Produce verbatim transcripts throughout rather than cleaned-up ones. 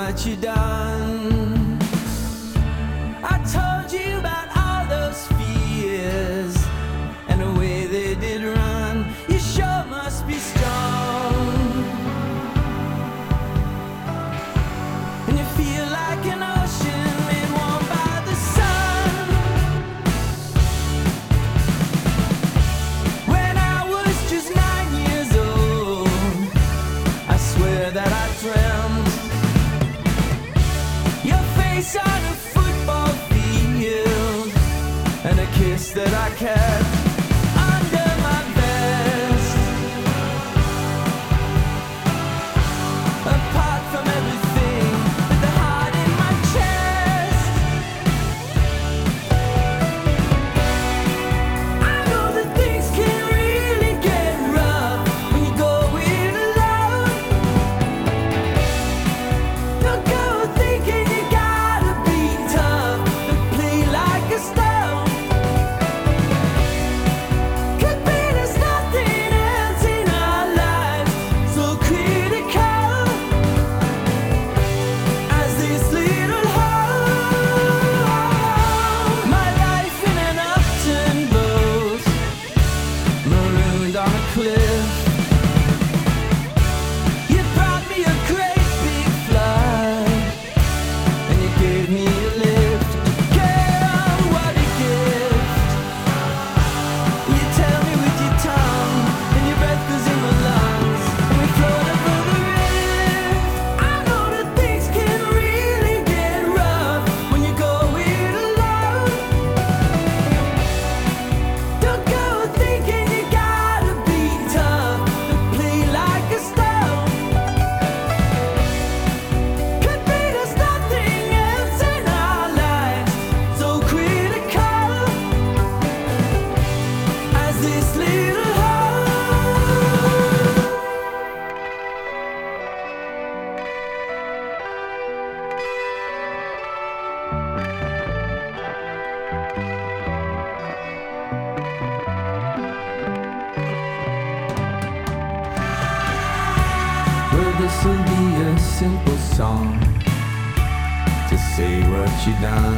what you done. I told you about all those fears and the way they did run. You sure must be strong, and you feel like an ocean made warm by the sun. When I was just nine years old, I swear that I dreamt your face on a football field and a kiss that I kept under my vest. Apart from everything but the heart in my chest, I know that things can really get rough when you go it alone. Don't go thinking you gotta be tough and play like a stone. Could be there's nothing else in our lives so critical as this little hole. My life in an upturned boat, marooned on a cliff. You brought me a great big flood, and you gave me a lift. Girl, what a gift. You tell me with your tongue, and your breath goes in my lungs, and we float over the rift. I know that things can really get rough when you go it alone. Don't go thinking you gotta be tough and play like a stone. Could be there's nothing else in our lives so critical as this little hole. Well, this'll be a simple song to say what you done.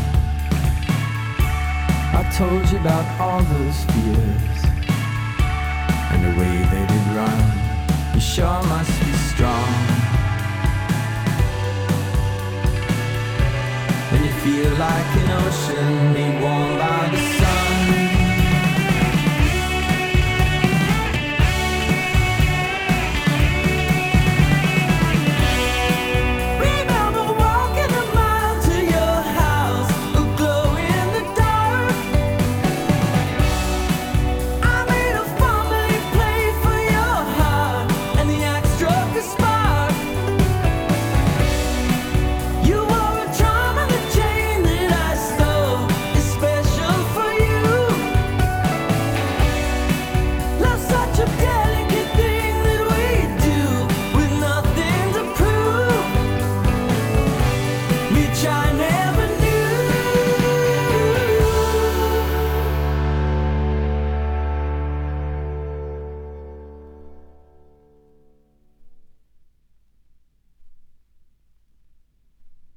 I told you about all those fears and the way they did run. You sure must be strong, and you feel like an ocean made warm